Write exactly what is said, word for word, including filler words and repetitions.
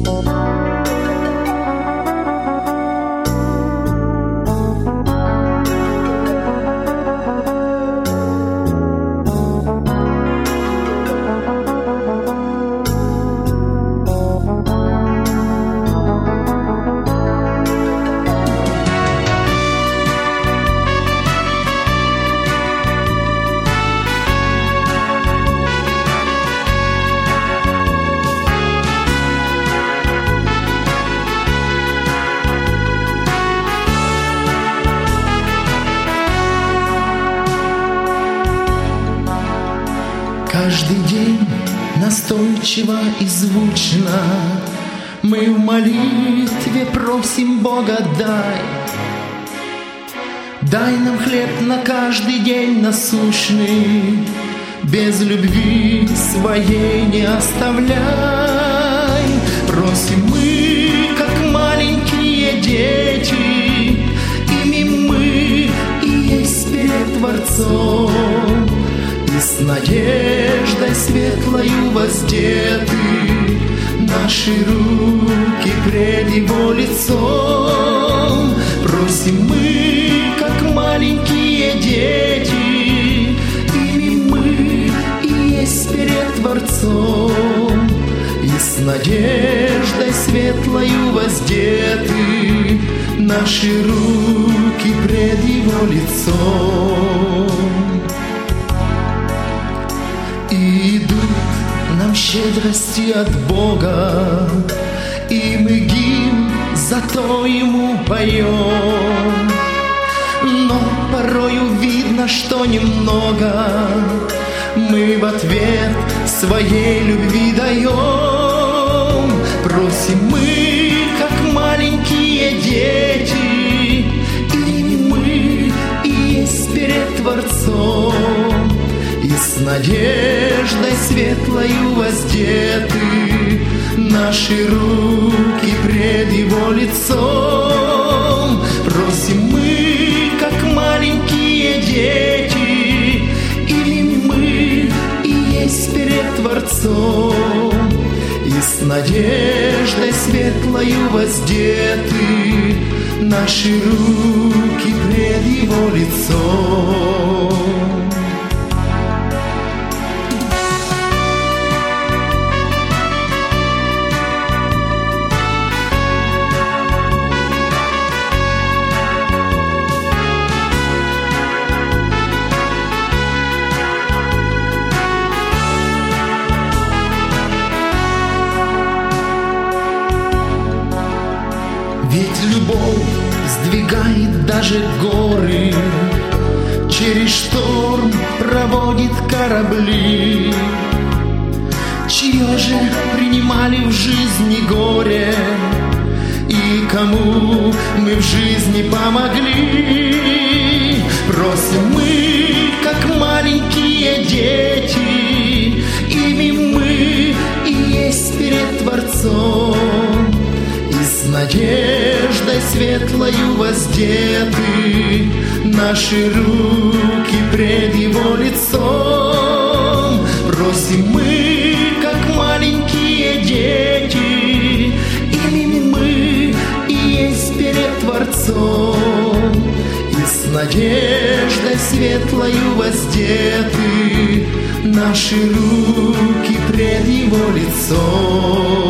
Каждый день настойчиво и звучно мы в молитве просим Бога: дай, дай нам хлеб на каждый день насущный, без любви своей не оставляй. Просим мы, как маленькие дети, ими мы и есть перед Творцом. И с надеждой светлою воздеты наши руки пред Его лицом. Просим мы, как маленькие дети, ими мы и есть перед Творцом. И с надеждой светлою воздеты наши руки пред Его лицом. И идут нам щедрости от Бога, и мы гимн зато Ему поем. Но порою видно, что немного мы в ответ своей любви даем. Просим мы, как маленькие дети, и мы и есть перед Творцом. И с надеждой светлою воздеты наши руки пред Его лицом. Просим мы, как маленькие дети, ими мы и есть перед Творцом. И с надеждой светлою воздеты наши руки пред Его лицом. Ведь любовь сдвигает даже горы, через шторм проводит корабли. Чье же принимали в жизни горе, и кому мы в жизни помогли? Просим мы, как маленькие дети, ими мы и есть перед Творцом. И с надеждой светлою воздеты наши руки пред Его лицом. Просим мы, как маленькие дети, ими мы и есть перед Творцом. И с надеждой светлою воздеты наши руки пред Его лицом.